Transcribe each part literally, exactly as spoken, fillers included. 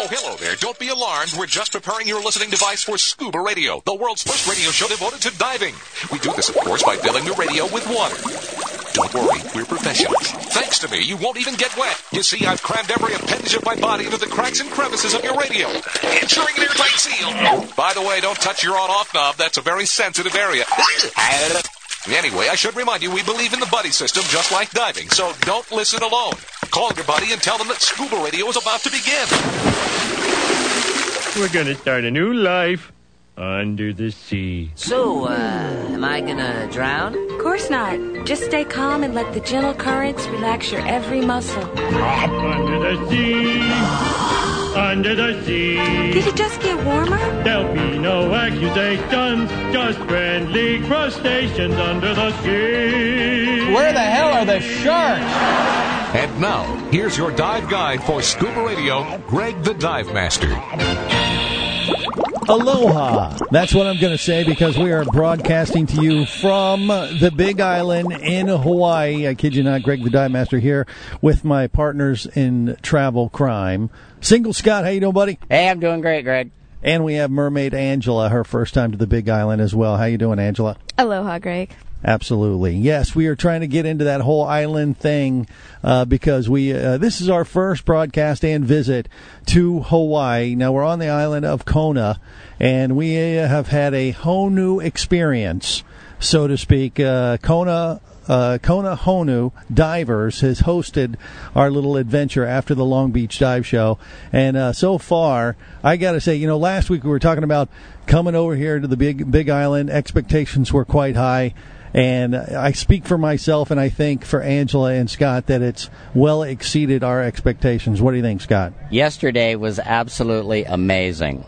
hello there. Don't be alarmed. We're just preparing your listening device for Scuba Radio, the world's first radio show devoted to diving. We do this, of course, by filling the radio with water. Don't worry, we're professionals. Thanks to me, you won't even get wet. You see, I've crammed every appendage of my body into the cracks and crevices of your radio, ensuring an airtight seal. By the way, don't touch your on-off knob. That's a very sensitive area. Anyway, I should remind you, we believe in the buddy system just like diving, so don't listen alone. Call your buddy and tell them that Scuba Radio is about to begin. We're gonna start a new life under the sea. So, uh, am I gonna drown? Of course not. Just stay calm and let the gentle currents relax your every muscle. Under the sea, under the sea. Did it just get warmer? There'll be no accusations, just friendly crustaceans under the sea. Where the hell are the sharks? And now, here's your dive guide for Scuba Radio, Greg the Dive Master. Aloha. That's what I'm going to say because we are broadcasting to you from the Big Island in Hawaii. I kid you not, Greg the Dive Master here with my partners in travel crime. Single Scott, how you doing, buddy? Hey, I'm doing great, Greg. And we have Mermaid Angela, her first time to the Big Island as well. How you doing, Angela? Aloha, Greg. Absolutely. Yes, we are trying to get into that whole island thing uh, because we uh, this is our first broadcast and visit to Hawaii. Now, we're on the island of Kona, and we uh, have had a whole new experience, so to speak. Uh, Kona uh, Kona Honu Divers has hosted our little adventure after the Long Beach Dive Show. And uh, so far, I got to say, you know, last week we were talking about coming over here to the Big Big Island. Expectations were quite high. And I speak for myself, and I think for Angela and Scott that it's well exceeded our expectations. What do you think, Scott? Yesterday was absolutely amazing.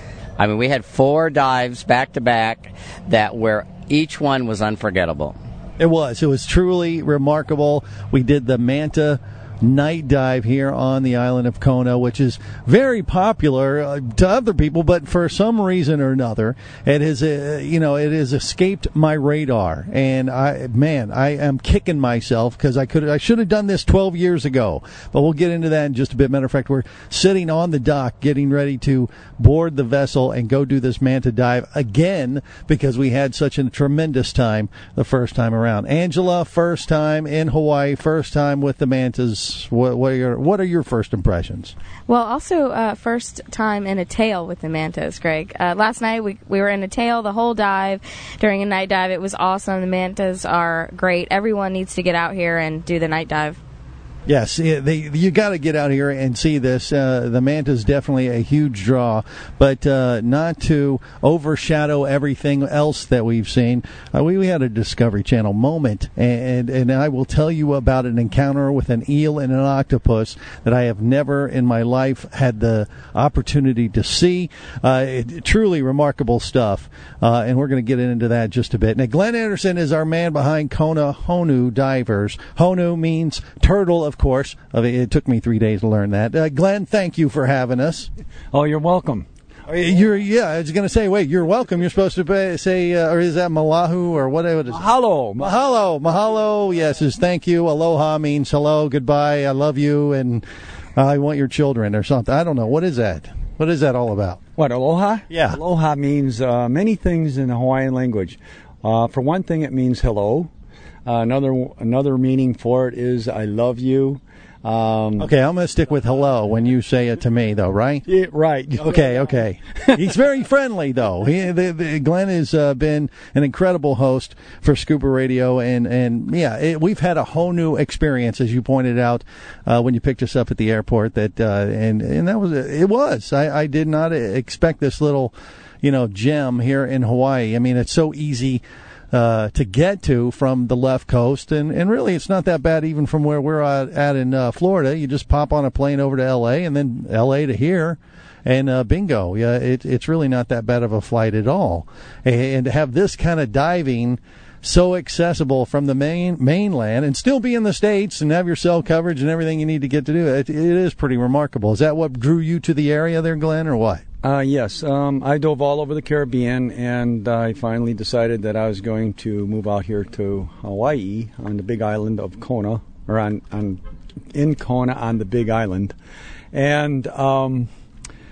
I mean, we had four dives back-to-back that where each one was unforgettable. It was. It was truly remarkable. We did the Manta night dive here on the island of Kona, which is very popular uh, to other people, but for some reason or another, it is, uh, you know, it has escaped my radar. And I, man, I am kicking myself because I could, I should have done this twelve years ago. But we'll get into that in just a bit. Matter of fact, we're sitting on the dock, getting ready to board the vessel and go do this Manta dive again because we had such a tremendous time the first time around. Angela, first time in Hawaii, first time with the Mantas. What, what are your what are your first impressions? Well, also uh, first time in a tail with the Mantas, Greg. Uh, last night we we were in a tail the whole dive. During a night dive, it was awesome. The Mantas are great. Everyone needs to get out here and do the night dive. Yes, they, you got to get out here and see this. Uh, the Manta is definitely a huge draw, but uh, not to overshadow everything else that we've seen. Uh, we, we had a Discovery Channel moment, and and I will tell you about an encounter with an eel and an octopus that I have never in my life had the opportunity to see. Uh, it, truly remarkable stuff, uh, and we're going to get into that just a bit. Now, Glenn Anderson is our man behind Kona Honu Divers. Honu means turtle, of Of course. It took me three days to learn that. Uh, Glenn, thank you for having us. Oh, you're welcome. You're, yeah, I was going to say, wait, you're welcome. You're supposed to say, uh, or is that malahu or whatever it is? Mahalo. Mahalo. Mahalo, yes, is thank you. Aloha means hello, goodbye, I love you, and I want your children or something. I don't know. What is that? What is that all about? What, aloha? Yeah. Aloha means uh, many things in the Hawaiian language. Uh, for one thing, it means hello. Uh, another another meaning for it is I love you. Um, okay, I'm going to stick with hello when you say it to me, though, right? Yeah, right. Okay, okay. He's very friendly, though. He, the, the, Glenn has uh, been an incredible host for Scuba Radio, and, and yeah, it, we've had a whole new experience, as you pointed out, uh, when you picked us up at the airport. That uh, and and that was it. Was I, I did not expect this little, you know, gem here in Hawaii. I mean, it's so easy Uh, to get to from the left coast, and, and really it's not that bad even from where we're at, at in uh, Florida. You just pop on a plane over to L A and then L A to here, and uh, bingo. Yeah, it, it's really not that bad of a flight at all. And to have this kind of diving so accessible from the main mainland and still be in the States and have your cell coverage and everything you need to get to do it, it is pretty remarkable. Is that what drew you to the area there, Glenn, or what? Uh, yes, um, I dove all over the Caribbean, and I finally decided that I was going to move out here to Hawaii on the Big Island of Kona, or on, on in Kona on the Big Island, and um,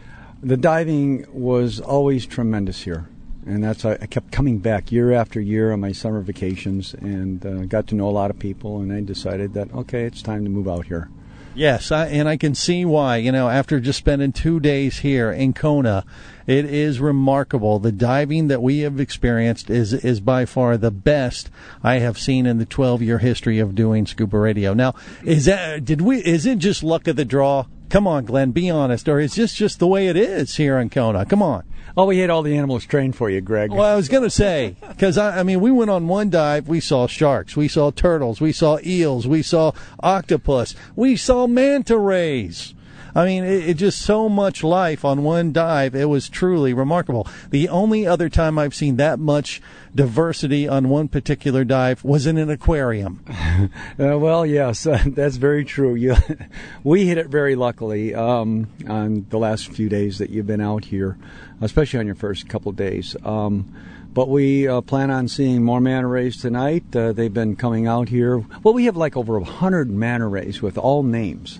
The diving was always tremendous here. And that's I kept coming back year after year on my summer vacations and uh, got to know a lot of people, and I decided that, okay, it's time to move out here. Yes, I, and I can see why. You know, after just spending two days here in Kona, it is remarkable. The diving that we have experienced is is by far the best I have seen in the twelve-year history of doing scuba radio. Now, is that did we? Is it just luck of the draw? Come on, Glenn, be honest. Or is this just the way it is here in Kona? Come on. Oh, we had all the animals trained for you, Greg. Well, I was going to say, because, I, I mean, we went on one dive, we saw sharks, we saw turtles, we saw eels, we saw octopus, we saw manta rays. I mean, it, it just so much life on one dive. It was truly remarkable. The only other time I've seen that much diversity on one particular dive was in an aquarium. uh, well, yes, uh, that's very true. You, we hit it very luckily um, on the last few days that you've been out here, especially on your first couple of days. Um, But we uh, plan on seeing more manta rays tonight. Uh, they've been coming out here. Well, we have like over one hundred manta rays with all names.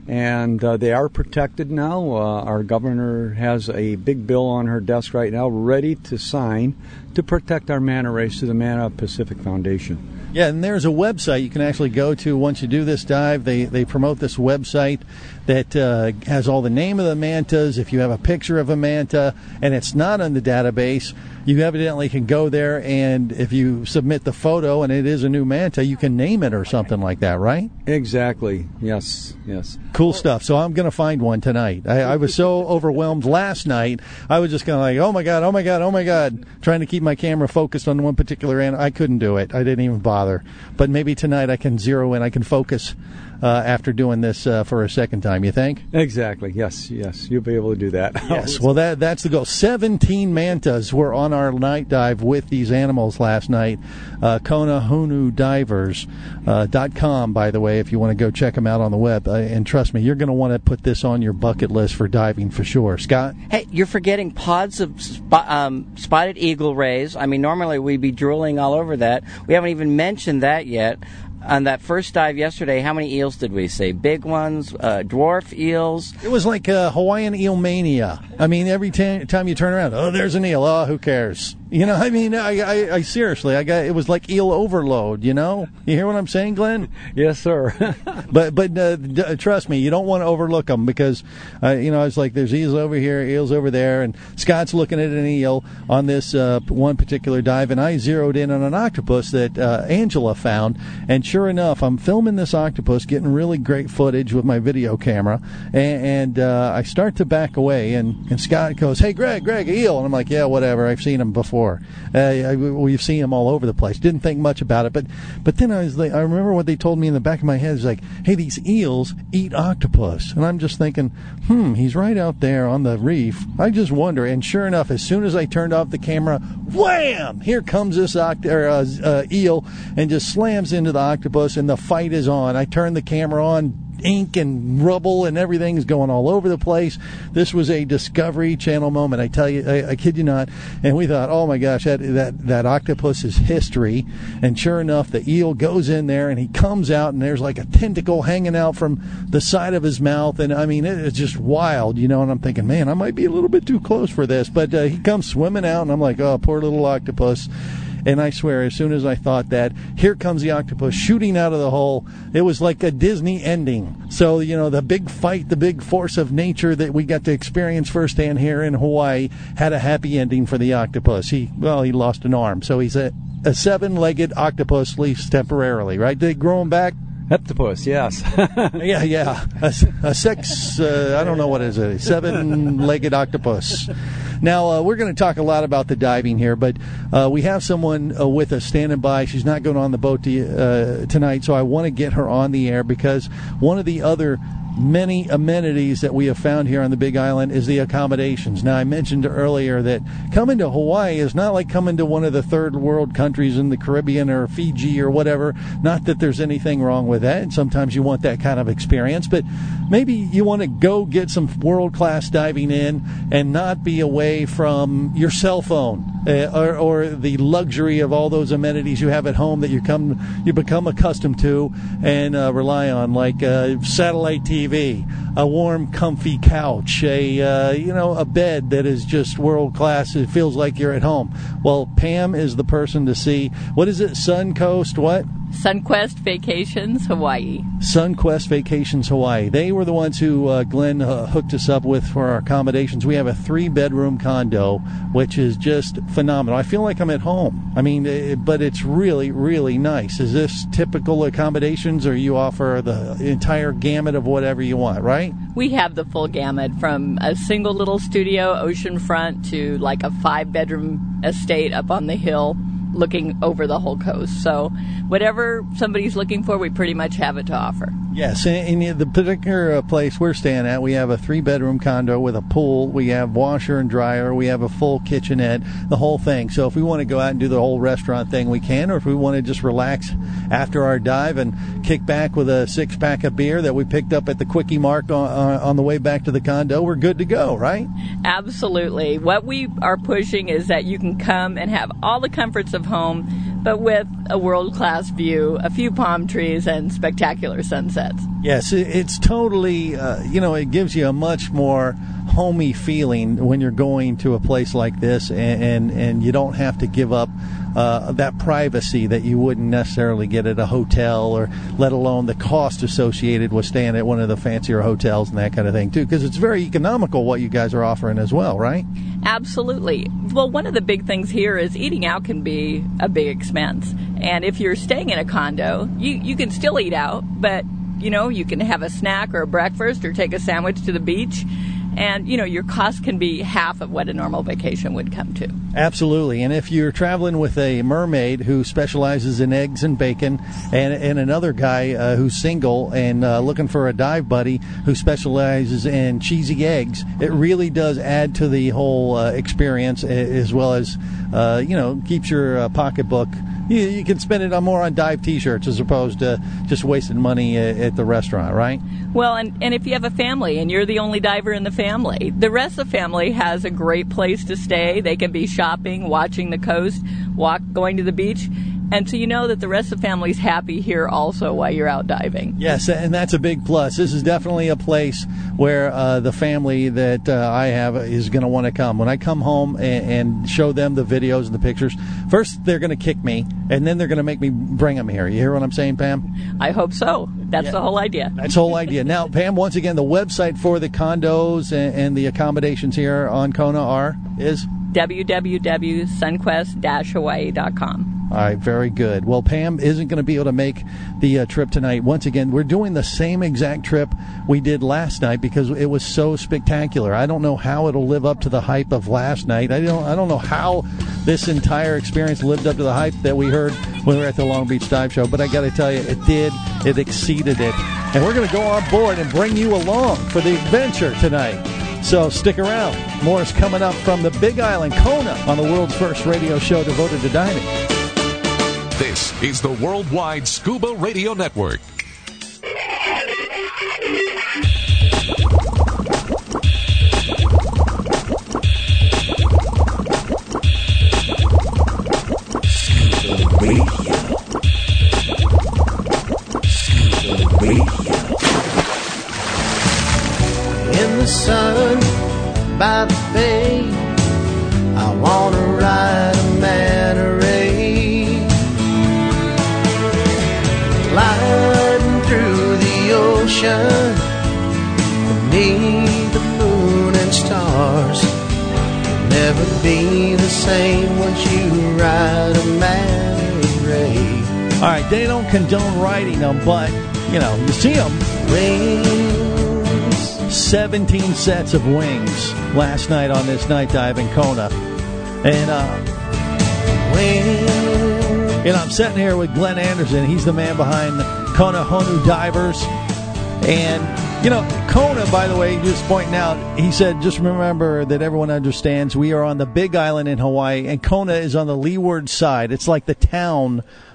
And uh, they are protected now. Uh, our governor has a big bill on her desk right now ready to sign to protect our manta rays through the Manta Pacific Foundation. Yeah, and there's a website you can actually go to once you do this dive. They they promote this website that uh, has all the name of the mantas. If you have a picture of a manta and it's not on the database, you evidently can go there, and if you submit the photo and it is a new manta, you can name it or something like that, right? Exactly. Yes, yes. Cool stuff. So I'm going to find one tonight. I, I was so overwhelmed last night. I was just kind of like, oh, my God, oh, my God, oh, my God, trying to keep my camera focused on one particular animal. I couldn't do it. I didn't even bother. But maybe tonight I can zero in. I can focus uh, after doing this uh, for a second time, you think? Exactly. Yes, yes. You'll be able to do that. Yes. Well, that that's the goal. seventeen mantas were on our night dive with these animals last night. Uh, Kona Honu Divers uh, dot com, by the way, if you want to go check them out on the web. Uh, and trust me, you're going to want to put this on your bucket list for diving for sure. Scott? Hey, you're forgetting pods of sp- um, spotted eagle rays. I mean, normally we'd be drooling all over that. We haven't even mentioned that yet. On that first dive yesterday, how many eels did we see? Big ones, uh, dwarf eels? It was like uh, Hawaiian eel mania. I mean, every t- time you turn around, oh, there's an eel. Oh, who cares? You know, I mean, I, I, I seriously, I got it was like eel overload. You know, you hear what I'm saying, Glenn? Yes, sir. but but uh, d- trust me, you don't want to overlook them because, uh, you know, I was like, there's eels over here, eels over there, and Scott's looking at an eel on this uh, one particular dive, and I zeroed in on an octopus that uh, Angela found, and sure enough, I'm filming this octopus, getting really great footage with my video camera, and, and uh, I start to back away, and, and Scott goes, hey, Greg, Greg, eel, and I'm like, yeah, whatever, I've seen him before. Uh, I, we've seen them all over the place. Didn't think much about it, but but then I was like, I remember what they told me in the back of my head. It's like, hey, these eels eat octopus, and I'm just thinking, hmm, he's right out there on the reef. I just wonder. And sure enough, as soon as I turned off the camera, wham! Here comes this oct- or, uh, uh, eel, and just slams into the octopus, and the fight is on. I turned the camera on. Ink and rubble and everything's going all over the place. This was a Discovery Channel moment, I tell you, I, I kid you not. And we thought, oh my gosh, that, that that octopus is history. And sure enough, the eel goes in there and he comes out, and there's like a tentacle hanging out from the side of his mouth. And I mean, it, it's just wild, you know. And I'm thinking, man, I might be a little bit too close for this. But uh, he comes swimming out, and I'm like, oh, poor little octopus. And I swear, as soon as I thought that, here comes the octopus shooting out of the hole. It was like a Disney ending. So, you know, the big fight, the big force of nature that we got to experience firsthand here in Hawaii had a happy ending for the octopus. He, well, he lost an arm. So he's a, a seven-legged octopus, at least temporarily, right? Did they grow him back? Heptopus, yes. yeah, yeah. A, a sex, uh, I don't know what is it, a seven-legged octopus. Now, uh, we're going to talk a lot about the diving here, but uh, we have someone uh, with us standing by. She's not going on the boat to, uh, tonight, so I want to get her on the air because one of the other many amenities that we have found here on the Big Island is the accommodations. Now, I mentioned earlier that coming to Hawaii is not like coming to one of the third world countries in the Caribbean or Fiji or whatever. Not that there's anything wrong with that. And sometimes you want that kind of experience, but maybe you want to go get some world-class diving in and not be away from your cell phone uh, or, or the luxury of all those amenities you have at home that you come you become accustomed to and uh, rely on, like uh, satellite T V. a warm, comfy couch, a uh, you know, a bed that is just world class. It feels like you're at home. Well, Pam is the person to see. What is it? Suncoast what? Sunquest Vacations Hawaii. Sunquest Vacations Hawaii. They were the ones who uh, Glenn uh, hooked us up with for our accommodations. We have a three-bedroom condo, which is just phenomenal. I feel like I'm at home. I mean, it, but it's really, really nice. Is this typical accommodations, or you offer the entire gamut of whatever you want, right? We have the full gamut, from a single little studio, oceanfront, to like a five-bedroom estate up on the hill, looking over the whole coast. So whatever somebody's looking for, we pretty much have it to offer. Yes, in, in the particular place we're staying at, we have a three-bedroom condo with a pool. We have washer and dryer. We have a full kitchenette, the whole thing. So if we want to go out and do the whole restaurant thing, we can. Or if we want to just relax after our dive and kick back with a six-pack of beer that we picked up at the Quickie Mart on, on the way back to the condo, we're good to go, right? Absolutely. What we are pushing is that you can come and have all the comforts of home, but with a world-class view, a few palm trees, and spectacular sunsets. Yes, it's totally, uh, you know, it gives you a much more homey feeling when you're going to a place like this, and, and, and you don't have to give up uh, that privacy that you wouldn't necessarily get at a hotel, or let alone the cost associated with staying at one of the fancier hotels and that kind of thing, too, because it's very economical what you guys are offering as well, right? Absolutely. Well, one of the big things here is eating out can be a big expense. And if you're staying in a condo, you, you can still eat out, but, you know, you can have a snack or a breakfast or take a sandwich to the beach. And, you know, your cost can be half of what a normal vacation would come to. Absolutely. And if you're traveling with a mermaid who specializes in eggs and bacon, and, and another guy uh, who's single and uh, looking for a dive buddy who specializes in cheesy eggs, it really does add to the whole uh, experience, as well as, uh, you know, keeps your uh, pocketbook. You, you can spend it on more on dive T-shirts as opposed to just wasting money at, at the restaurant, right? Well, and, and if you have a family and you're the only diver in the family, the rest of the family has a great place to stay. They can be shopping, watching the coast, walk, going to the beach. And so you know that the rest of the family's happy here also while you're out diving. Yes, and that's a big plus. This is definitely a place where uh, the family that uh, I have is going to want to come. When I come home and, and show them the videos and the pictures, first they're going to kick me, and then they're going to make me bring them here. You hear what I'm saying, Pam? I hope so. That's yeah. the whole idea. That's the whole idea. Now, Pam, once again, the website for the condos and, and the accommodations here on Kona are is? w w w dot sunquest dash hawaii dot com. All right, very good. Well, Pam isn't going to be able to make the uh, trip tonight. Once again, we're doing the same exact trip we did last night because it was so spectacular. I don't know how it'll live up to the hype of last night. I don't I don't know how this entire experience lived up to the hype that we heard when we were at the Long Beach Dive Show, but I got to tell you, it did. It exceeded it. And we're going to go on board and bring you along for the adventure tonight. So stick around. More is coming up from the Big Island, Kona, on the world's first radio show devoted to diving. This is the Worldwide Scuba Radio Network. Scuba Radio. Scuba Radio. In the sun, by the bay, I want to ride a manta ray. Gliding through the ocean, beneath the moon and stars. You'll never be the same once you ride a manta ray. All right, they don't condone riding them, but, you know, you see them. Wings. seventeen sets of wings last night on this night dive in Kona. And, uh... Wings. You know, I'm sitting here with Glenn Anderson. He's the man behind Kona Honu Divers. And, you know, Kona, by the way, just pointing out, he said, just remember that everyone understands we are on the Big Island in Hawaii, and Kona is on the leeward side. It's like the town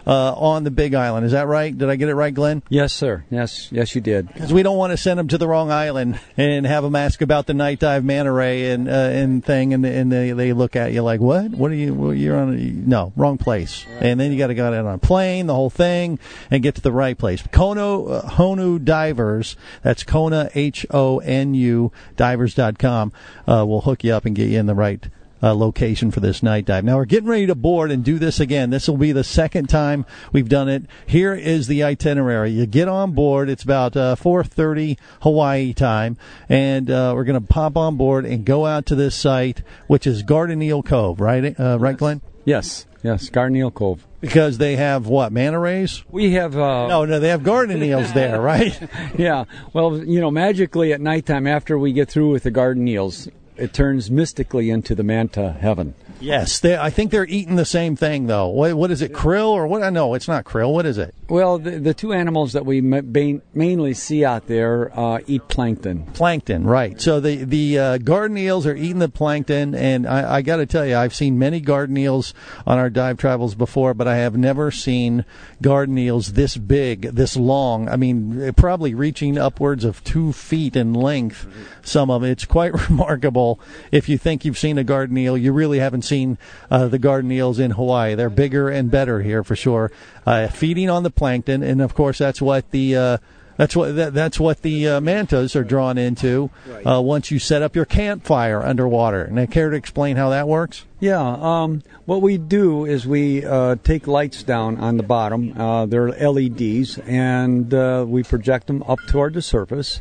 uh, on the Big Island. Is that right? Did I get it right, Glenn? Yes, sir. Yes, yes, you did. Because we don't want to send them to the wrong island and have them ask about the night dive manta ray and uh, and thing, and and they, they look at you like, what? What are you? Well, you're on? A, no, wrong place. Right. And then you got to go out on a plane, the whole thing, and get to the right place. Kona uh, Honu Divers. That's Kona H O N U divers dot com. Uh, we'll hook you up and get you in the right Uh, location for this night dive. Now we're getting ready to board and do this again. This will be the second time we've done it. Here is the itinerary. You get on board. It's about uh, four thirty Hawaii time, and uh, we're going to pop on board and go out to this site, which is Garden Eel Cove, right? Uh, right, Glenn? Yes, yes, Garden Eel Cove. Because they have what, manta rays? We have uh, no, no, they have garden eels there, right? Yeah. Well, you know, magically at nighttime after we get through with the garden eels, it turns mystically into the manta heaven. Yes, they, I think they're eating the same thing, though. What, what is it, krill or what? No, it's not krill. What is it? Well, the, the two animals that we ma- mainly see out there uh, eat plankton. Plankton, right. So the, the uh, garden eels are eating the plankton, and I, I got to tell you, I've seen many garden eels on our dive travels before, but I have never seen garden eels this big, this long. I mean, probably reaching upwards of two feet in length, some of it. It's quite remarkable. If you think you've seen a garden eel, you really haven't seen Seen uh, the garden eels in Hawaii. They're bigger and better here for sure, uh, feeding on the plankton, and of course that's what the uh, that's what that, that's what the uh, mantas are drawn into uh, once you set up your campfire underwater. And I care to explain how that works? Yeah, um, what we do is we uh, take lights down on the bottom. Uh, they're L E Ds, and uh, we project them up toward the surface.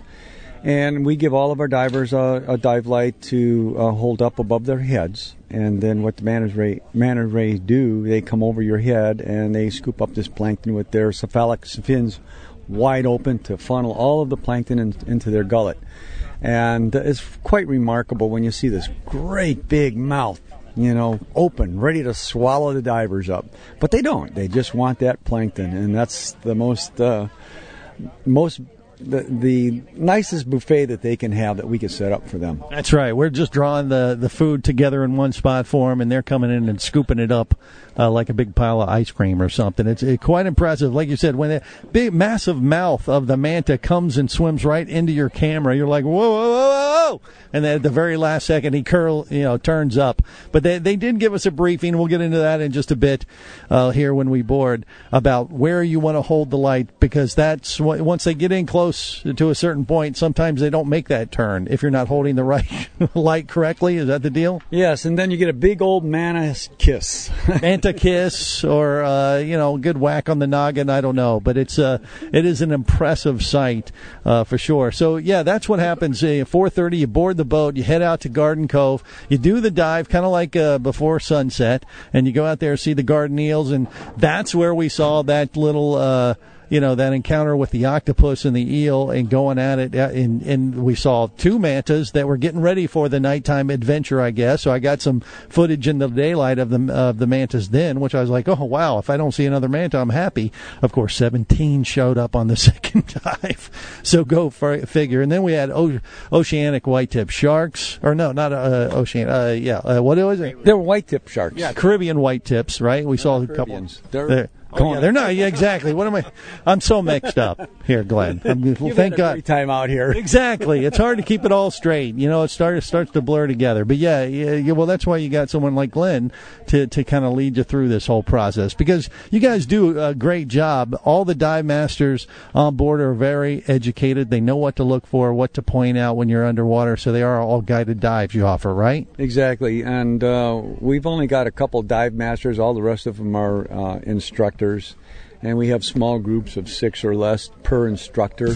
And we give all of our divers a, a dive light to uh, hold up above their heads. And then what the manta ray, manta rays do, they come over your head and they scoop up this plankton with their cephalic fins wide open to funnel all of the plankton in, into their gullet. And it's quite remarkable when you see this great big mouth, you know, open, ready to swallow the divers up. But they don't. They just want that plankton. And that's the most, uh, most... The, the nicest buffet that they can have that we could set up for them. That's right. We're just drawing the, the food together in one spot for them, and they're coming in and scooping it up uh, like a big pile of ice cream or something. It's it, quite impressive. Like you said, when the big, massive mouth of the manta comes and swims right into your camera, you're like, whoa, whoa, whoa, whoa. And then at the very last second, he curl, you know, turns up. But they, they did give us a briefing. We'll get into that in just a bit uh, here when we board about where you want to hold the light, because that's what, once they get in close to a certain point, sometimes they don't make that turn if you're not holding the right light correctly. Is that the deal? Yes, and then you get a big old manta kiss. Manta kiss, or uh, you know, good whack on the noggin. I don't know, but it's uh, it is an impressive sight uh, for sure. So yeah, that's what happens. At four thirty, you board the boat, you head out to Garden Cove, you do the dive, kind of like uh, before sunset, and you go out there and see the garden eels, and that's where we saw that little. Uh, You know, that encounter with the octopus and the eel and going at it. And, and we saw two mantas that were getting ready for the nighttime adventure, I guess. So I got some footage in the daylight of the, of the mantas then, which I was like, oh, wow, if I don't see another manta, I'm happy. Of course, seventeen showed up on the second dive. So go for, figure. And then we had o- oceanic white-tip sharks. Or no, not uh, ocean. Uh, yeah, uh, what was it? They were white-tip sharks. Yeah, Caribbean white-tips, right? We saw a couple. They're, Oh, yeah, they're not. Yeah, exactly. What am I? I'm so mixed up here, Glenn. I'm, well, You've thank had a God. great time out here. Exactly. It's hard to keep it all straight. You know, it starts starts to blur together. But yeah, yeah, yeah well, that's why you got someone like Glenn to to kind of lead you through this whole process, because you guys do a great job. All the dive masters on board are very educated. They know what to look for, what to point out when you're underwater. So they are all guided dives you offer, right? Exactly. And uh, we've only got a couple dive masters. All the rest of them are uh, instructors. And we have small groups of six or less per instructor.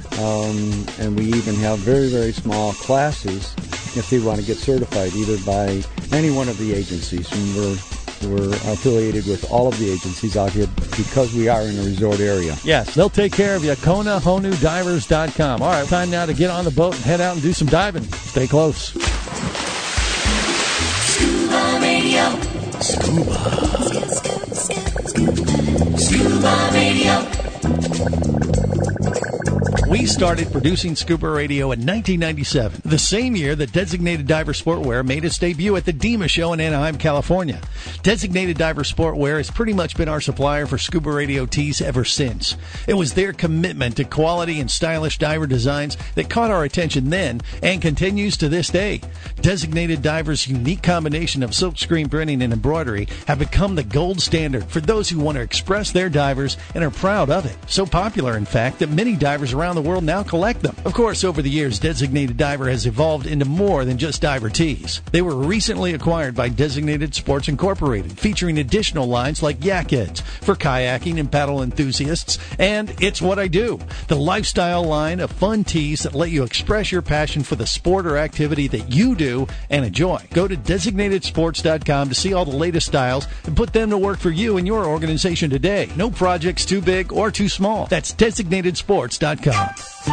Um, and we even have very, very small classes if they want to get certified, either by any one of the agencies. And we're, we're affiliated with all of the agencies out here because we are in a resort area. Yes, they'll take care of you. Kona Honu divers dot com. All right, time now to get on the boat and head out and do some diving. Stay close. Scuba Radio. Scuba. Scuba Radio. We started producing Scuba Radio in nineteen ninety-seven, the same year that Designated Diver Sportwear made its debut at the DEMA show in Anaheim, California. Designated Diver Sportwear has pretty much been our supplier for Scuba Radio tees ever since. It was their commitment to quality and stylish diver designs that caught our attention then and continues to this day. Designated Diver's unique combination of silkscreen printing and embroidery have become the gold standard for those who want to express their divers and are proud of it. So popular, in fact, that many divers around the world now collect them. Of course, over the years, Designated Diver has evolved into more than just diver tees. They were recently acquired by Designated Sports Incorporated, featuring additional lines like Yak Heads for kayaking and paddle enthusiasts, and It's What I Do, the lifestyle line of fun tees that let you express your passion for the sport or activity that you do and enjoy. Go to designated sports dot com to see all the latest styles and put them to work for you and your organization today. No project's too big or too small. That's designated sports dot com.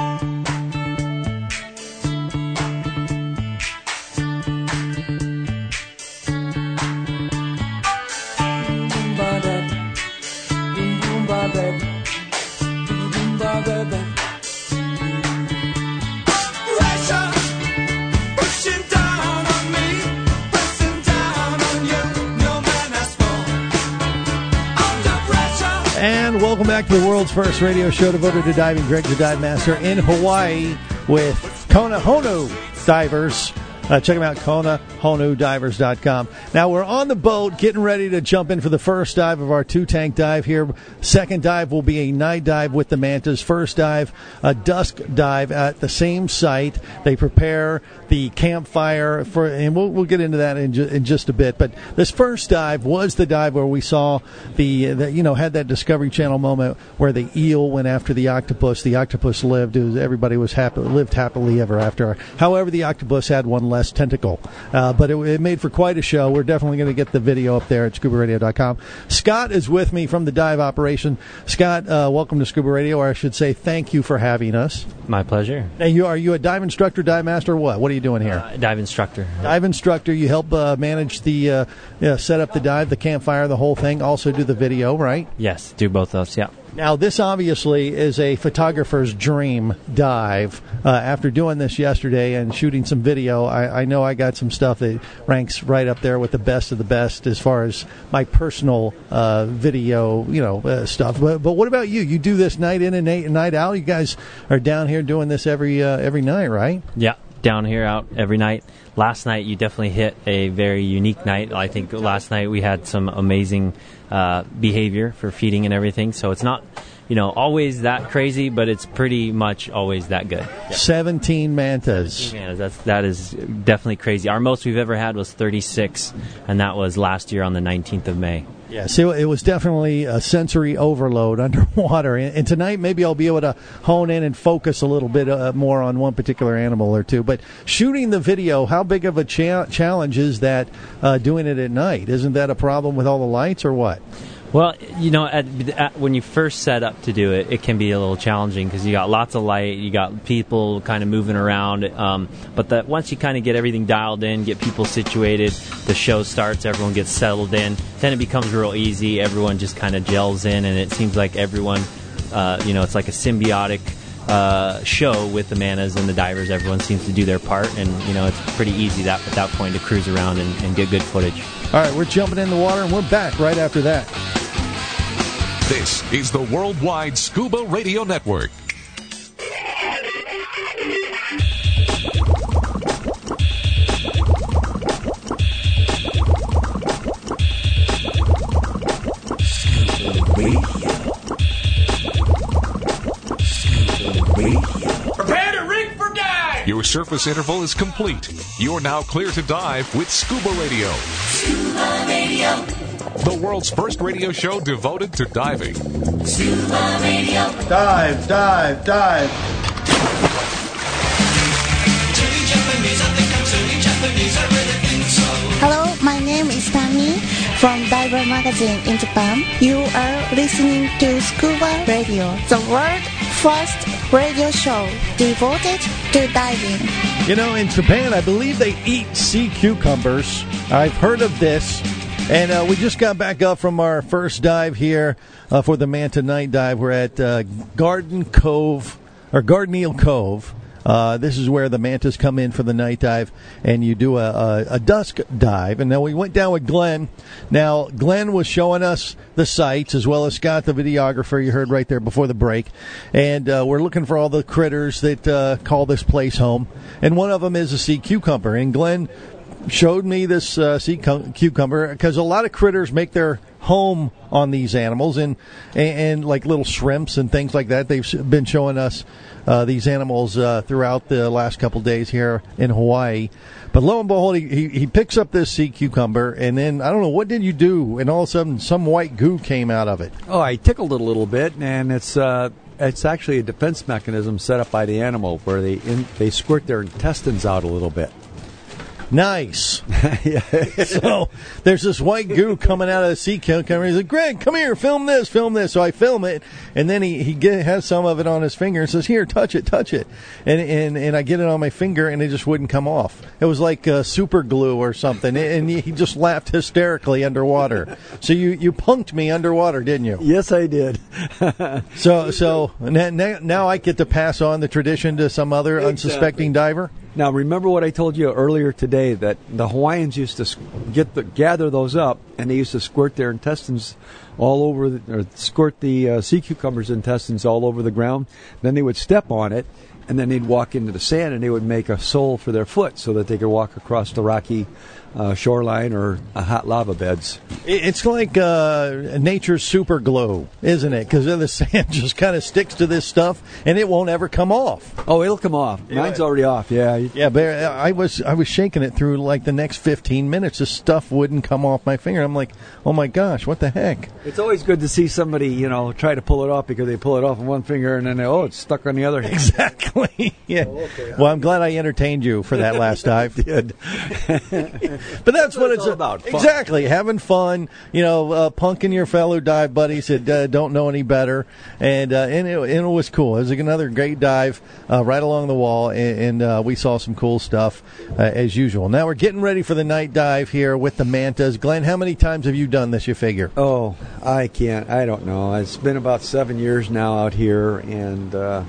And welcome back to the world's first radio show devoted to diving. Greg the Dive Master in Hawaii with Kona Honu Divers. Uh, check them out, kona honu divers dot com. Now, we're on the boat getting ready to jump in for the first dive of our two-tank dive here. Second dive will be a night dive with the mantas. First dive, a dusk dive at the same site. They prepare the campfire, for, and we'll, we'll get into that in, ju- in just a bit. But this first dive was the dive where we saw the, the, you know, had that Discovery Channel moment where the eel went after the octopus. The octopus lived. It was, everybody was happy, lived happily ever after. However, the octopus had one less tentacle. Uh, but it, it made for quite a show. We're definitely going to get the video up there at scuba radio dot com. Scott is with me from the dive operation. Scott, uh, welcome to Scuba Radio, or I should say thank you for having us. My pleasure. And you, are you a dive instructor, dive master, or what? What are you doing here? Uh, dive instructor. Dive instructor. You help uh, manage the, uh, you know, set up the dive, the campfire, the whole thing. Also do the video, right? Yes, do both those, yeah. Now, this obviously is a photographer's dream dive. Uh, after doing this yesterday and shooting some video, I, I know I got some stuff that ranks right up there with the best of the best as far as my personal uh, video, you know, uh, stuff. But, but what about you? You do this night in and night, night out. You guys are down here doing this every uh, every night, right? Yeah, down here out every night. Last night you definitely hit a very unique night. I think last night we had some amazing uh, behavior for feeding and everything. So it's not, you know, always that crazy, but it's pretty much always that good. Yep. seventeen mantas. seventeen mantas. That's, that is definitely crazy. Our most we've ever had was thirty-six, and that was last year on the nineteenth of May. Yes, it, it was definitely a sensory overload underwater. And, and tonight, maybe I'll be able to hone in and focus a little bit uh, more on one particular animal or two. But shooting the video, how big of a cha- challenge is that uh, doing it at night? Isn't that a problem with all the lights or what? Well, you know, at, at, when you first set up to do it, it can be a little challenging because you got lots of light, you got people kind of moving around. Um, but that once you kind of get everything dialed in, get people situated, the show starts, everyone gets settled in, then it becomes real easy. Everyone just kind of gels in, and it seems like everyone, uh, you know, it's like a symbiotic uh, show with the manas and the divers. Everyone seems to do their part, and, you know, it's pretty easy that at that point to cruise around and, and get good footage. All right, we're jumping in the water, and we're back right after that. This is the Worldwide Scuba Radio Network. Scuba Radio. Scuba Radio. Prepare to rig for dive! Your surface interval is complete. You're now clear to dive with Scuba Radio. Scuba Radio. The world's first radio show devoted to diving. Scuba Radio. Dive, dive, dive. Hello, my name is Tami from Diver Magazine in Japan. You are listening to Scuba Radio, the world's first radio show devoted to diving. You know, in Japan, I believe they eat sea cucumbers. I've heard of this. And uh, we just got back up from our first dive here uh, for the Manta Night Dive. We're at uh, Garden Cove or Garden Eel Cove. Uh, this is where the mantas come in for the night dive, and you do a, a, a dusk dive. And then we went down with Glenn. Now, Glenn was showing us the sights, as well as Scott, the videographer, you heard right there before the break. And uh, we're looking for all the critters that uh, call this place home. And one of them is a sea cucumber. And Glenn showed me this uh, sea cu- cucumber because a lot of critters make their home on these animals, and, and and like little shrimps and things like that. They've been showing us uh, these animals uh, throughout the last couple days here in Hawaii. But lo and behold, he, he he picks up this sea cucumber, and then I don't know, what did you do? And all of a sudden, some white goo came out of it. Oh, I tickled it a little bit, and it's uh, it's actually a defense mechanism set up by the animal where they in, they squirt their intestines out a little bit. Nice. So there's this white goo coming out of the sea cucumber. He's like, Greg, come here, film this, film this. So I film it, and then he, he get, has some of it on his finger and says, here, touch it, touch it. And and, and I get it on my finger, and it just wouldn't come off. It was like uh, super glue or something, and he just laughed hysterically underwater. So you, you punked me underwater, didn't you? Yes, I did. so so now, now I get to pass on the tradition to some other Exactly. unsuspecting diver? Now, remember what I told you earlier today, that the Hawaiians used to get the, gather those up, and they used to squirt their intestines all over, the, or squirt the uh, sea cucumber's intestines all over the ground. Then they would step on it, and then they'd walk into the sand, and they would make a sole for their foot so that they could walk across the rocky uh, shoreline or uh, hot lava beds. It's like uh, nature's super glue, isn't it? Because the sand just kind of sticks to this stuff, and it won't ever come off. Oh, it'll come off. Mine's already off. Yeah. Yeah, but I was I was shaking it through like the next fifteen minutes. This stuff wouldn't come off my finger. I'm like, oh my gosh, what the heck? It's always good to see somebody, you know, try to pull it off because they pull it off on one finger and then they, oh, it's stuck on the other hand. Exactly. Yeah. Oh, okay. Well, I'm glad I entertained you for that last dive. Did. But that's what, what it's all about. Fun. Exactly. Having fun, you know, uh, punking your fellow dive buddies that uh, don't know any better. And, uh, and, it, and it was cool. It was another great dive uh, right along the wall, and, and uh, we saw some cool stuff uh, as usual. Now we're getting ready for the night dive here with the mantas. Glenn, how many times have you done this, you figure? Oh, I can't. I don't know. It's been about seven years now out here, and uh,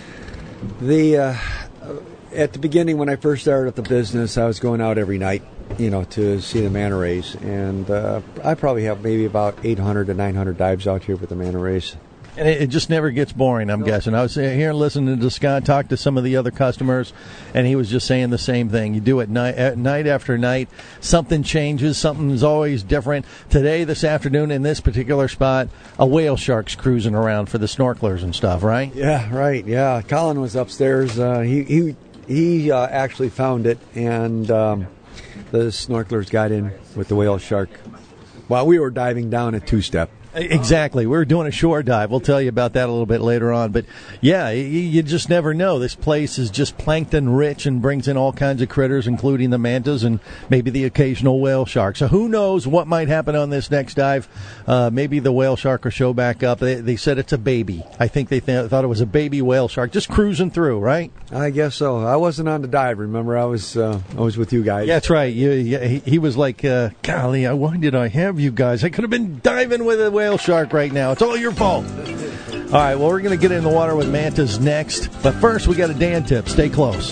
the uh, at the beginning when I first started at the business, I was going out every night, you know, to see the manta rays, and uh, I probably have maybe about eight hundred to nine hundred dives out here with the manta rays. And it, it just never gets boring, I'm nope. guessing. I was here listening to Scott talk to some of the other customers, and he was just saying the same thing. You do it night, uh, night after night. Something changes. Something's always different. Today, this afternoon, in this particular spot, a whale shark's cruising around for the snorkelers and stuff, right? Yeah, right. Yeah, Colin was upstairs. Uh, he he, he uh, actually found it, and um, the snorkelers got in with the whale shark while we were diving down at two-step. Exactly. We were doing a shore dive. We'll tell you about that a little bit later on. But, yeah, you, you just never know. This place is just plankton rich and brings in all kinds of critters, including the mantas and maybe the occasional whale shark. So who knows what might happen on this next dive. Uh, maybe the whale shark will show back up. They, they said it's a baby. I think they th- thought it was a baby whale shark just cruising through, right? I guess so. I wasn't on the dive, remember? I was uh, I was with you guys. Yeah, that's right. You, you, he, he was like, uh, golly, why did I have you guys? I could have been diving with a whale shark right now. It's all your fault. All right, well, we're going to get in the water with mantas next. But first, we got a Dan tip. Stay close.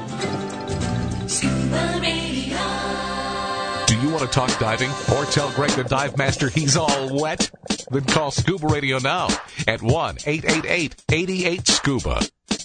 Scuba Radio. Do you want to talk diving or tell Greg the dive master he's all wet? Then call Scuba Radio now at one eight eight eight, eight eight, SCUBA.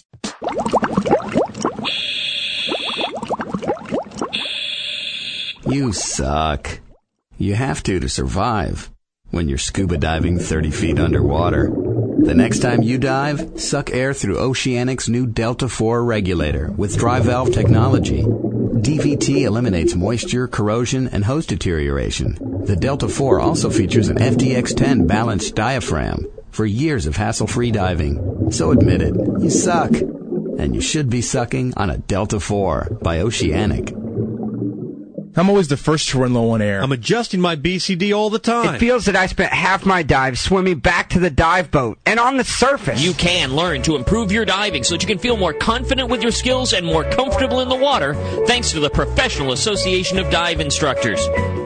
You suck. You have to to survive when you're scuba diving thirty feet underwater. The next time you dive, suck air through Oceanic's new Delta four regulator with dry valve technology. D V T eliminates moisture, corrosion, and hose deterioration. The Delta four also features an F D X ten balanced diaphragm for years of hassle-free diving. So admit it, you suck. And you should be sucking on a Delta four by Oceanic. I'm always the first to run low on air. I'm adjusting my B C D all the time. It feels that I spent half my dive swimming back to the dive boat and on the surface. You can learn to improve your diving so that you can feel more confident with your skills and more comfortable in the water thanks to the Professional Association of Dive Instructors.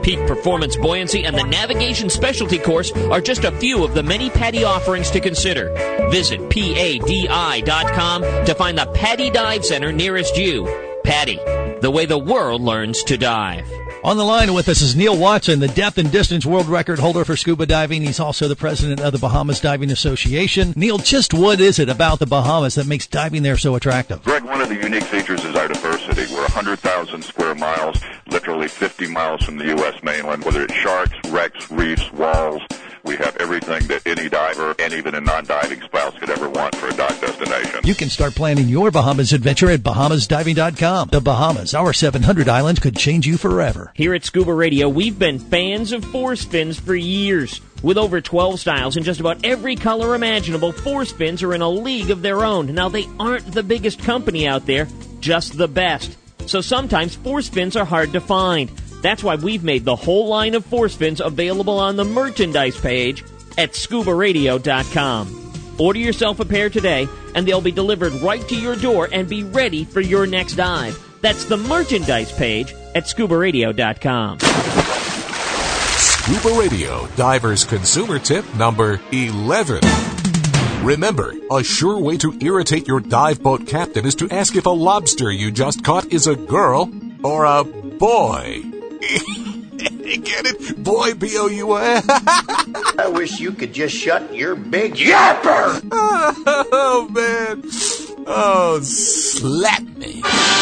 Peak Performance Buoyancy and the Navigation Specialty Course are just a few of the many PADI offerings to consider. Visit P A D I dot com to find the PADI Dive Center nearest you. PADI, the way the world learns to dive. On the line with us is Neil Watson, the depth and distance world record holder for scuba diving. He's also the president of the Bahamas Diving Association. Neil, just what is it about the Bahamas that makes diving there so attractive? Greg, one of the unique features is our diversity. We're one hundred thousand square miles, literally fifty miles from the U S mainland, whether it's sharks, wrecks, reefs, walls. We have everything that any diver and even a non-diving spouse could ever want for a dive destination. You can start planning your Bahamas adventure at Bahamas Diving dot com. The Bahamas, our seven hundred islands, could change you forever. Here at Scuba Radio, we've been fans of force fins for years. With over twelve styles and just about every color imaginable, force fins are in a league of their own. Now, they aren't the biggest company out there, just the best. So sometimes force fins are hard to find. That's why we've made the whole line of force fins available on the merchandise page at scuba radio dot com. Order yourself a pair today, and they'll be delivered right to your door and be ready for your next dive. That's the merchandise page at scuba radio dot com. Scuba Radio Diver's Consumer Tip number eleven. Remember, a sure way to irritate your dive boat captain is to ask if a lobster you just caught is a girl or a boy. Get it? Boy, B O U A. I wish you could just shut your big yapper. Oh, man. Oh, slap me.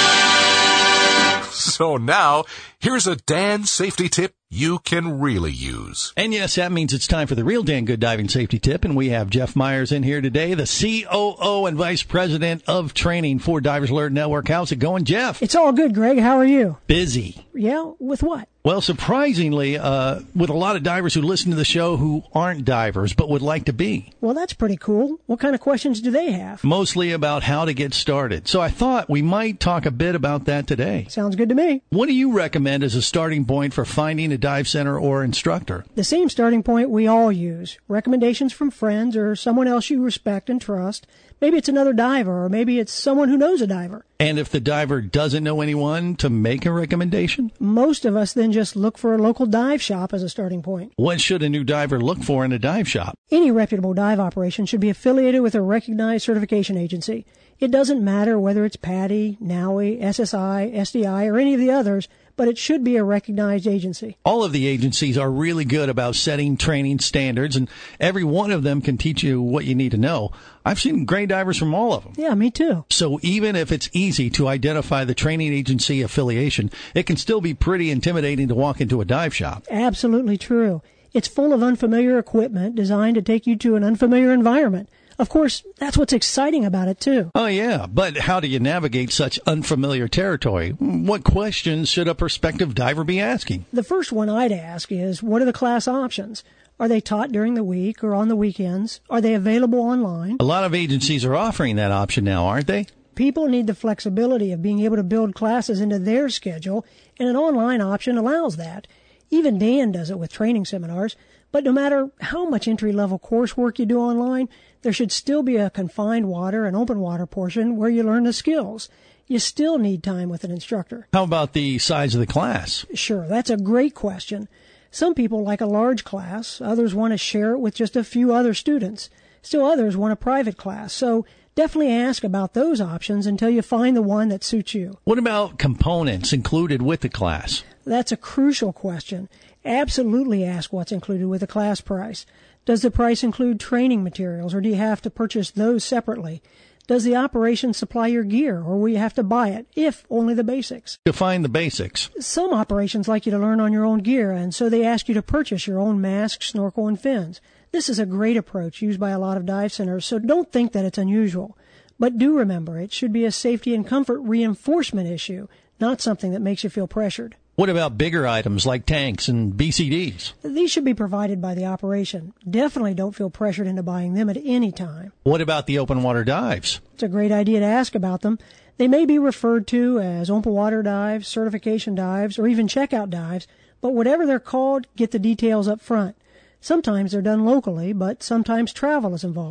So now, here's a Dan safety tip you can really use. And yes, that means it's time for the real Dan Good Diving Safety Tip, and we have Jeff Myers in here today, the C O O and Vice President of Training for Divers Alert Network. How's it going, Jeff? It's all good, Greg. How are you? Busy. Yeah, with what? Well, surprisingly, uh, with a lot of divers who listen to the show who aren't divers but would like to be. Well, that's pretty cool. What kind of questions do they have? Mostly about how to get started. So I thought we might talk a bit about that today. Sounds good to me. What do you recommend as a starting point for finding a dive center or instructor? The same starting point we all use. Recommendations from friends or someone else you respect and trust. Maybe it's another diver, or maybe it's someone who knows a diver. And if the diver doesn't know anyone to make a recommendation? Most of us then just look for a local dive shop as a starting point. What should a new diver look for in a dive shop? Any reputable dive operation should be affiliated with a recognized certification agency. It doesn't matter whether it's PADI, NAUI, S S I, S D I, or any of the others, but it should be a recognized agency. All of the agencies are really good about setting training standards, and every one of them can teach you what you need to know. I've seen great divers from all of them. Yeah, me too. So even if it's easy to identify the training agency affiliation, it can still be pretty intimidating to walk into a dive shop. Absolutely true. It's full of unfamiliar equipment designed to take you to an unfamiliar environment. Of course, that's what's exciting about it, too. Oh, yeah. But how do you navigate such unfamiliar territory? What questions should a prospective diver be asking? The first one I'd ask is, what are the class options? Are they taught during the week or on the weekends? Are they available online? A lot of agencies are offering that option now, aren't they? People need the flexibility of being able to build classes into their schedule, and an online option allows that. Even Dan does it with training seminars. But no matter how much entry-level coursework you do online, there should still be a confined water and open water portion where you learn the skills. You still need time with an instructor. How about the size of the class? Sure, that's a great question. Some people like a large class. Others want to share it with just a few other students. Still others want a private class. So definitely ask about those options until you find the one that suits you. What about components included with the class? That's a crucial question. Absolutely ask what's included with the class price. Does the price include training materials, or do you have to purchase those separately? Does the operation supply your gear, or will you have to buy it, if only the basics? Define the basics. Some operations like you to learn on your own gear, and so they ask you to purchase your own mask, snorkel, and fins. This is a great approach used by a lot of dive centers, so don't think that it's unusual. But do remember, it should be a safety and comfort reinforcement issue, not something that makes you feel pressured. What about bigger items like tanks and B C Ds? These should be provided by the operation. Definitely don't feel pressured into buying them at any time. What about the open water dives? It's a great idea to ask about them. They may be referred to as open water dives, certification dives, or even checkout dives, but whatever they're called, get the details up front. Sometimes they're done locally, but sometimes travel is involved.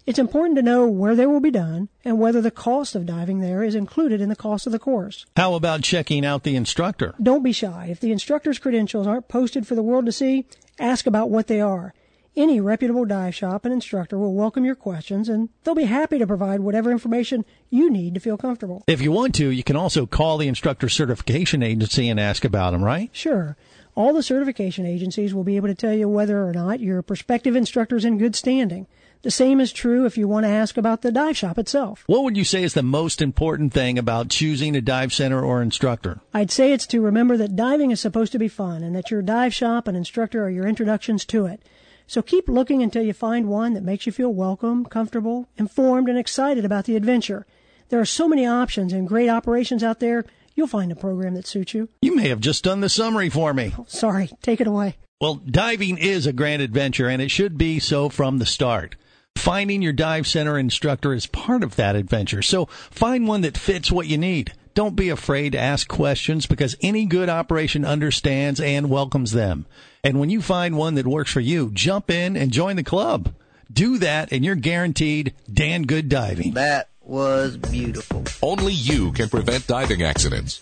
It's important to know where they will be done and whether the cost of diving there is included in the cost of the course. How about checking out the instructor? Don't be shy. If the instructor's credentials aren't posted for the world to see, ask about what they are. Any reputable dive shop and instructor will welcome your questions, and they'll be happy to provide whatever information you need to feel comfortable. If you want to, you can also call the instructor certification agency and ask about them, right? Sure. All the certification agencies will be able to tell you whether or not your prospective instructor's in good standing. The same is true if you want to ask about the dive shop itself. What would you say is the most important thing about choosing a dive center or instructor? I'd say it's to remember that diving is supposed to be fun and that your dive shop and instructor are your introductions to it. So keep looking until you find one that makes you feel welcome, comfortable, informed, and excited about the adventure. There are so many options and great operations out there, you'll find a program that suits you. You may have just done the summary for me. Oh, sorry, take it away. Well, diving is a grand adventure, and it should be so from the start. Finding your dive center instructor is part of that adventure, so find one that fits what you need. Don't be afraid to ask questions because any good operation understands and welcomes them. And when you find one that works for you, jump in and join the club. Do that and you're guaranteed Dan good diving. That was beautiful. Only you can prevent diving accidents.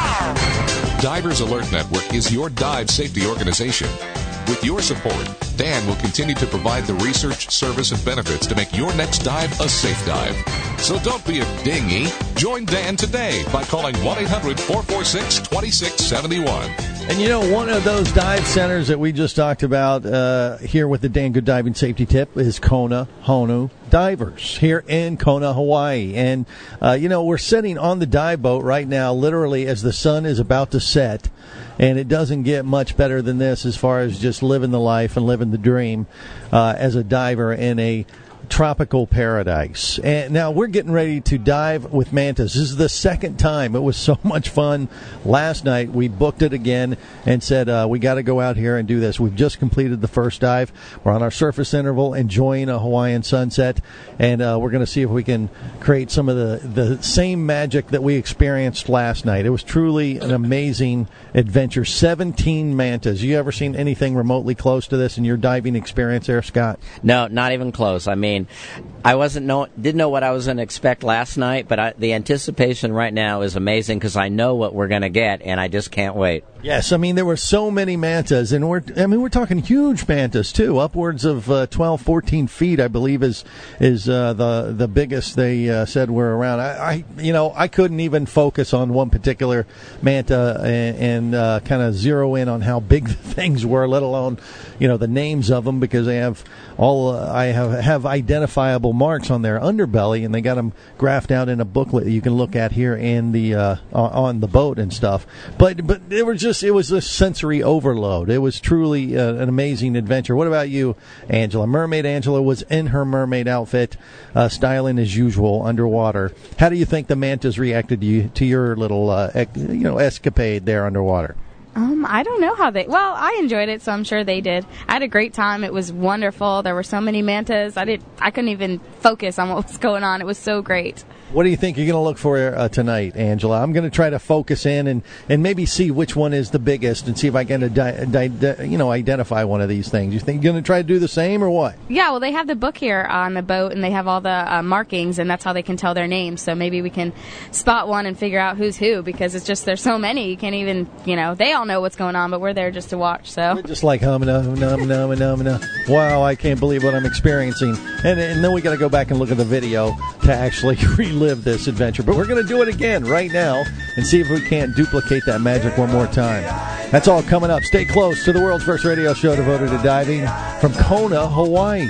Divers Alert Network is your dive safety organization. With your support, Dan will continue to provide the research, service, and benefits to make your next dive a safe dive. So don't be a dinghy. Join Dan today by calling one eight hundred four four six two six seven one. And you know, one of those dive centers that we just talked about uh, here with the Dan Good Diving Safety Tip is Kona Honu Divers here in Kona, Hawaii. And, uh, you know, we're sitting on the dive boat right now, literally as the sun is about to set. And it doesn't get much better than this as far as just living the life and living the dream uh, as a diver in a tropical paradise. And now we're getting ready to dive with mantas. This is the second time. It was so much fun last night. We booked it again and said uh, we got to go out here and do this. We've just completed the first dive. We're on our surface interval enjoying a Hawaiian sunset, and uh, we're going to see if we can create some of the, the same magic that we experienced last night. It was truly an amazing adventure. seventeen mantas. You ever seen anything remotely close to this in your diving experience there, Scott? No, not even close. I mean, I wasn't know didn't know what I was going to expect last night, but I, the anticipation right now is amazing because I know what we're going to get, and I just can't wait. Yes, I mean there were so many mantas, and we're I mean we're talking huge mantas too, upwards of uh, twelve, fourteen feet, I believe is is uh, the the biggest they uh, said were around. I, I you know I couldn't even focus on one particular manta and, and uh, kind of zero in on how big the things were, let alone you know the names of them, because they have all uh, I have have identifiable marks on their underbelly, and they got them graphed out in a booklet that you can look at here in the uh, on the boat and stuff. But but it was just it was a sensory overload. It was truly uh, an amazing adventure. What about you, Angela? Mermaid Angela was in her mermaid outfit, uh, styling as usual underwater. How do you think the mantas reacted to you to your little uh, ec- you know escapade there underwater? Um, I don't know how they... Well, I enjoyed it, so I'm sure they did. I had a great time. It was wonderful. There were so many mantas. I did. I couldn't even focus on what was going on. It was so great. What do you think you're going to look for uh, tonight, Angela? I'm going to try to focus in and, and maybe see which one is the biggest and see if I can di- di- you know identify one of these things. You think you're going to try to do the same or what? Yeah, well, they have the book here on the boat, and they have all the uh, markings, and that's how they can tell their names. So maybe we can spot one and figure out who's who, because it's just there's so many. You can't even, you know, they all know what's going on, but we're there just to watch. So we're just like hum hum hum hum hum hum. Wow, I can't believe what I'm experiencing. And, and then we got to go back and look at the video to actually relive this adventure. But we're going to do it again right now and see if we can't duplicate that magic one more time. That's all coming up. Stay close to the world's first radio show devoted to diving from Kona, Hawaii.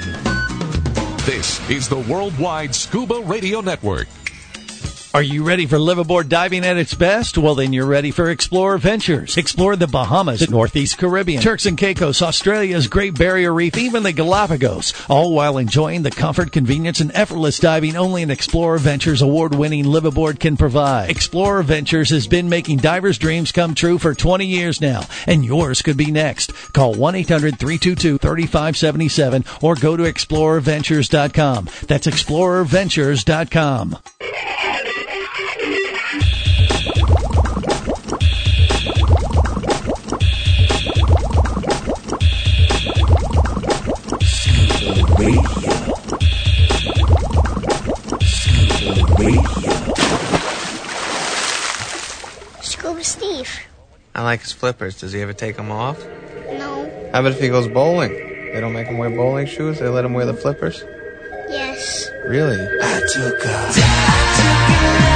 This is the Worldwide Scuba Radio Network. Are you ready for liveaboard diving at its best? Well, then you're ready for Explorer Ventures. Explore the Bahamas, the Northeast Caribbean, Turks and Caicos, Australia's Great Barrier Reef, even the Galapagos, all while enjoying the comfort, convenience, and effortless diving only an Explorer Ventures award-winning liveaboard can provide. Explorer Ventures has been making divers' dreams come true for twenty years now, and yours could be next. Call one eight hundred three two two three five seven seven or go to explorer ventures dot com. That's explorer ventures dot com. Scuba Steve. I like his flippers. Does he ever take them off? No. How about if he goes bowling? They don't make him wear bowling shoes? They let him wear the flippers? Yes. Really? I took a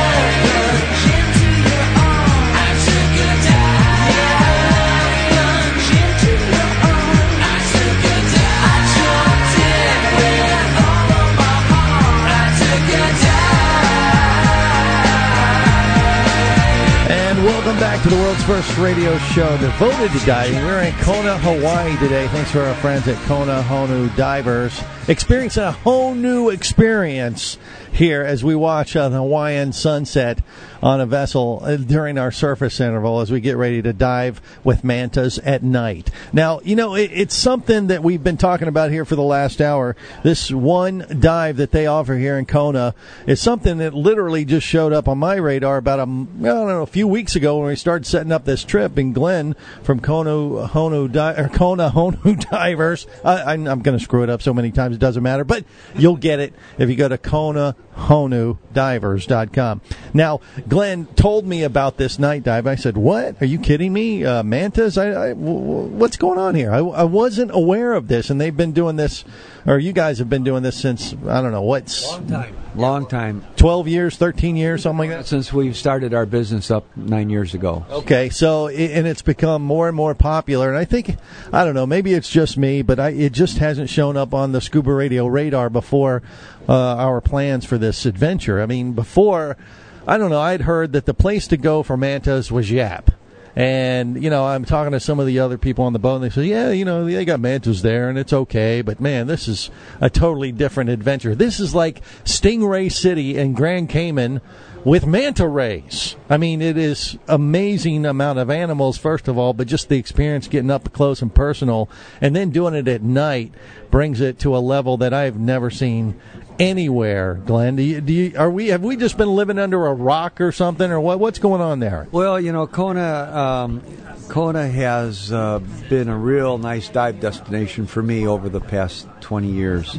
Welcome back to the world's first radio show devoted to diving. We're in Kona, Hawaii today. Thanks for our friends at Kona Honu Divers. Experiencing a whole new experience here as we watch uh, the Hawaiian sunset on a vessel uh, during our surface interval as we get ready to dive with mantas at night. Now, you know, it, it's something that we've been talking about here for the last hour. This one dive that they offer here in Kona is something that literally just showed up on my radar about a, I don't know, a few weeks ago when we started setting up this trip. And Glenn from Kona Honu, Di- or Kona Honu Divers, I, I'm, I'm going to screw it up so many times it doesn't matter, but you'll get it if you go to Kona Honu Divers dot com. Now, Glenn told me about this night dive. I said, what? Are you kidding me? Uh, mantas? I, I, w- what's going on here? I, I wasn't aware of this, and they've been doing this, or you guys have been doing this since, I don't know, what's... Long time. Long time. twelve years, thirteen years, something like that? Since we've started our business up nine years ago. Okay, so, and it's become more and more popular, and I think, I don't know, maybe it's just me, but I, it just hasn't shown up on the Scuba Radio radar before uh, our plans for this adventure. I mean, before, I don't know, I'd heard that the place to go for mantas was Yap. And, you know, I'm talking to some of the other people on the boat, and they say, yeah, you know, they got mantas there, and it's okay. But, man, this is a totally different adventure. This is like Stingray City in Grand Cayman with manta rays. I mean, it is amazing amount of animals, first of all, but just the experience getting up close and personal, and then doing it at night brings it to a level that I've never seen anywhere. Glenn, do you, do you, are we have we just been living under a rock or something, or what? What's going on there? Well, you know, Kona um, Kona has uh, been a real nice dive destination for me over the past twenty years,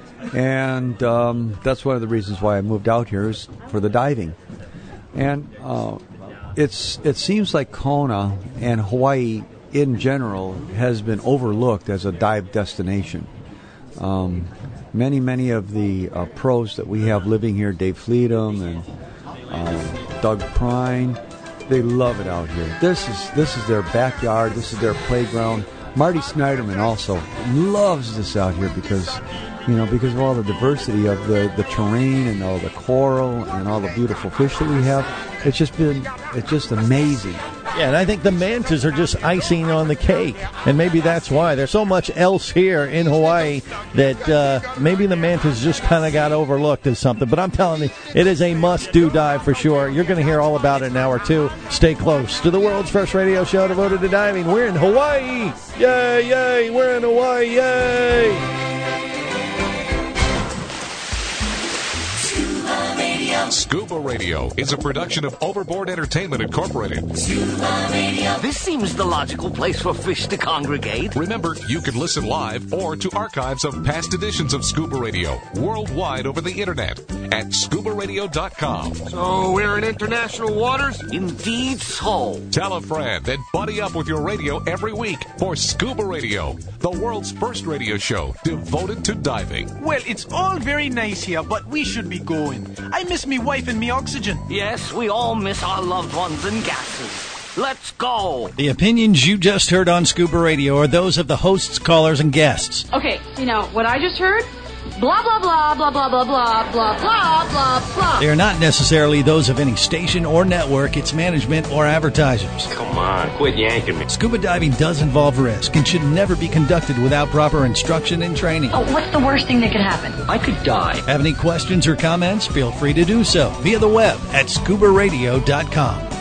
and um, that's one of the reasons why I moved out here is for the diving. And uh, it's it seems like Kona and Hawaii in general has been overlooked as a dive destination. Um, Many, many of the uh, pros that we have living here, Dave Fleetum and um, Doug Prine, they love it out here. This is this is their backyard. This is their playground. Marty Snyderman also loves this out here because, you know, because of all the diversity of the, the terrain and all the coral and all the beautiful fish that we have. It's just been, it's just amazing. Yeah, and I think the mantas are just icing on the cake, and maybe that's why. There's so much else here in Hawaii that uh, maybe the mantas just kind of got overlooked as something. But I'm telling you, it is a must-do dive for sure. You're going to hear all about it in hour two. Stay close to the world's first radio show devoted to diving. We're in Hawaii. Yay, yay, we're in Hawaii, yay. Scuba Radio is a production of Overboard Entertainment Incorporated. Scuba Radio. This seems the logical place for fish to congregate. Remember, you can listen live or to archives of past editions of Scuba Radio worldwide over the internet at scuba radio dot com. So we're in international waters? Indeed so. Tell a friend and buddy up with your radio every week for Scuba Radio, the world's first radio show devoted to diving. Well, it's all very nice here, but we should be going. I miss me wife and me oxygen. Yes, we all miss our loved ones and gases. Let's go. The opinions you just heard on Scuba Radio are those of the hosts, callers, and guests. Okay, you know, what I just heard? Blah, blah, blah, blah, blah, blah, blah, blah, blah, blah, blah. They are not necessarily those of any station or network, its management, or advertisers. Come on, quit yanking me. Scuba diving does involve risk and should never be conducted without proper instruction and training. Oh, what's the worst thing that could happen? I could die. Have any questions or comments? Feel free to do so via the web at scuba radio dot com.